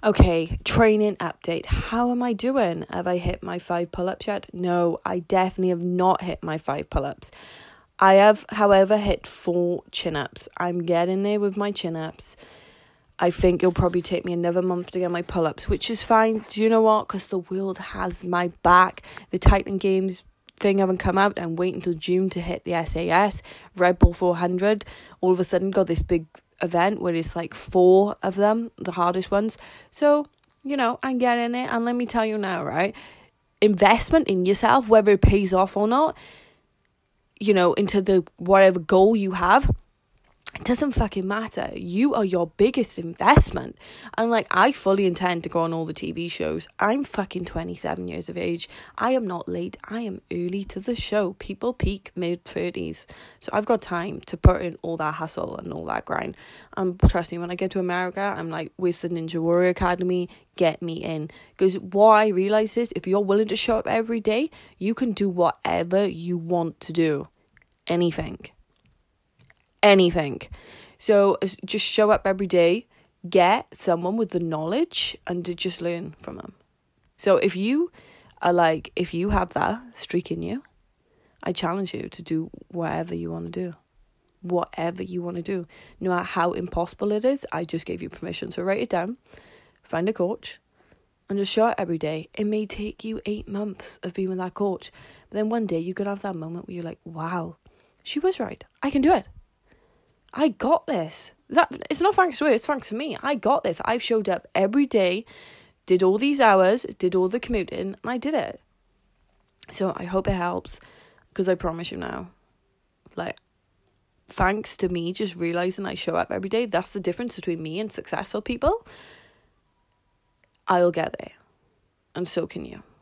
Okay, training update. How am I doing? Have I hit my 5 pull-ups yet? No, I definitely have not hit my 5 pull-ups. I have, however, hit 4 chin-ups. I'm getting there with my chin-ups. I think it'll probably take me another month to get my pull-ups, which is fine. Do you know what? Because the world has my back. The Titan Games thing haven't come out. I'm waiting until June to hit the SAS. Red Bull 400. All of a sudden got this big event where it's like 4 of them, the hardest ones. So, I'm getting it. And let me tell you now, right? Investment in yourself, whether it pays off or not, into the whatever goal you have, it doesn't fucking matter. You are your biggest investment. And I fully intend to go on all the TV shows. I'm fucking 27 years of age. I am not late. I am early to the show. People peak mid-30s. So I've got time to put in all that hustle and all that grind. And trust me, when I get to America, I'm like, with the Ninja Warrior Academy, get me in. Because what I realize is, if you're willing to show up every day, you can do whatever you want to do. Anything. So just show up every day, get someone with the knowledge, and to just learn from them. So if you have that streak in you, I challenge you to do whatever you want to do. Whatever you want to do. No matter how impossible it is, I just gave you permission. So write it down, find a coach, and just show up every day. It may take you 8 months of being with that coach. But then one day you could have that moment where you're like, wow, she was right. I can do it. I got this. It's not thanks to her, it's thanks to me. I got this. I've showed up every day, did all these hours, did all the commuting, and I did it. So I hope it helps, because I promise you now, thanks to me just realising I show up every day, that's the difference between me and successful people. I'll get there. And so can you.